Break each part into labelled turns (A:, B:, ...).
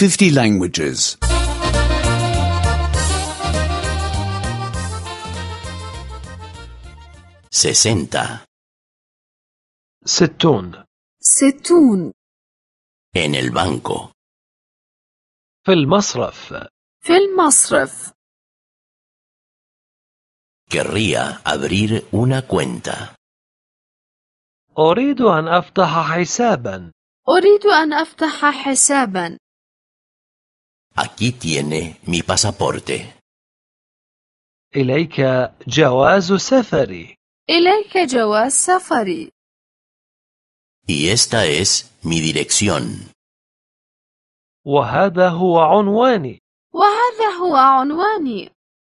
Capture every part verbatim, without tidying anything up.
A: fifty languages.
B: sesenta.
C: ستون.
D: ستون.
B: En el banco.
C: في المصرف.
D: في المصرف.
B: Querría abrir una cuenta.
C: أريد أن أفتح حسابا.
D: أريد أن أفتح حسابا.
B: Aquí tiene mi pasaporte.
C: إليك جواز سفري.
D: إليك جواز سفري.
B: Y esta es mi dirección.
C: وهذا هو عنواني.
D: وهذا هو عنواني.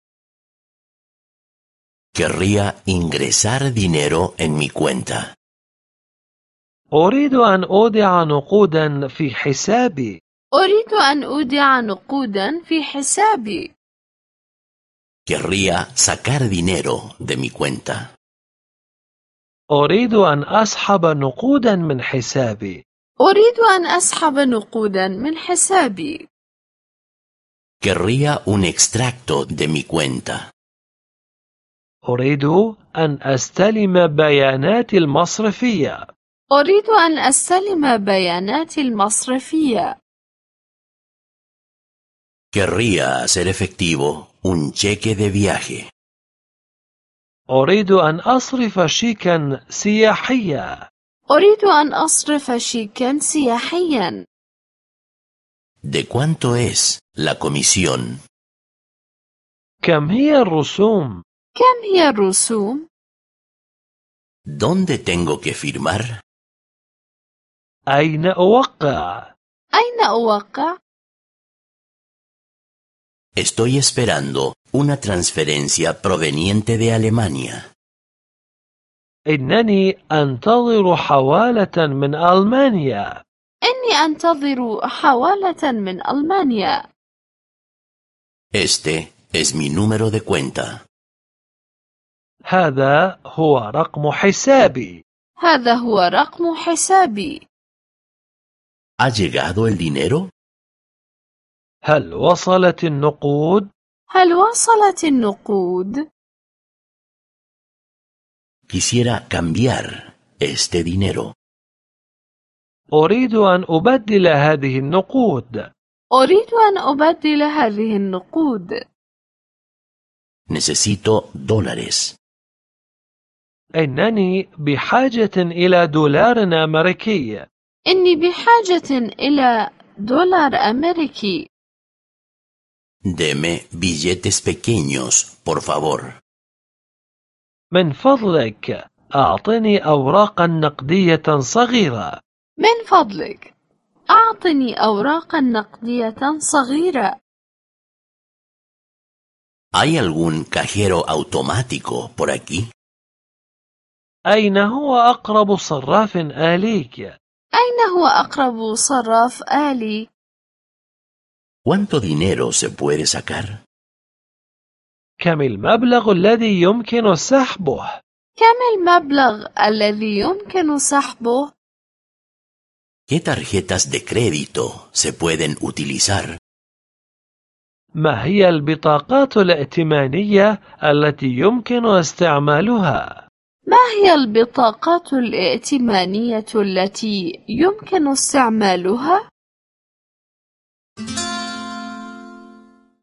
B: Querría ingresar dinero en mi cuenta.
C: أريد أن أودع نقودا في حسابي.
D: أريد أن أودع نقودا في حسابي.
B: Querría sacar dinero de mi cuenta.
C: أريد أن أسحب نقودا من حسابي.
D: أريد أن أسحب نقودا من حسابي.
B: Querría un extracto de mi cuenta.
C: أريد أن أستلم بياناتي المصرفية.
D: أريد أن أستلم بياناتي المصرفية.
B: Querría hacer efectivo un cheque de viaje.
C: أريد أن أصرف شيكا سياحيا.
D: أريد أن أصرف شيكا سياحيا.
B: ¿De cuánto es la comisión?
C: كم هي الرسوم؟
D: كم هي الرسوم؟
B: ¿Dónde tengo que firmar?
C: أين أوقع؟
D: أين أوقع؟
B: Estoy esperando una transferencia proveniente de Alemania.
C: إنني أنتظر حوالة من ألمانيا.
D: إني أنتظر حوالة من ألمانيا.
B: Este es mi número de cuenta.
C: هذا هو رقم حسابي.
D: هذا هو رقم حسابي.
B: ¿Ha llegado el dinero?
C: هل وصلت النقود؟
D: هل وصلت النقود؟
B: Quisiera cambiar este dinero.
C: أريد أن أبدل هذه النقود.
D: أريد أن أبدل هذه النقود.
B: Necesito dólares.
C: إنني بحاجة إلى دولار أمريكي.
D: إني بحاجة إلى دولار أمريكي.
B: Deme billetes pequeños, por favor.
C: من فضلك أعطني أوراقا نقدية صغيرة.
D: من فضلك أعطني أوراقا نقدية صغيرة.
B: ¿Hay algún cajero automático por aquí?
C: أين هو أقرب صراف آليك؟
D: أين هو أقرب صراف آلي؟
B: ¿Cuánto dinero se puede sacar?
C: كم المبلغ الذي يمكن سحبه؟
D: كم المبلغ الذي يمكن سحبه؟
B: ¿Qué tarjetas de crédito se pueden utilizar?
C: ما هي البطاقات الائتمانية التي يمكن استعمالها؟
D: ما هي البطاقات الائتمانية التي يمكن استعمالها؟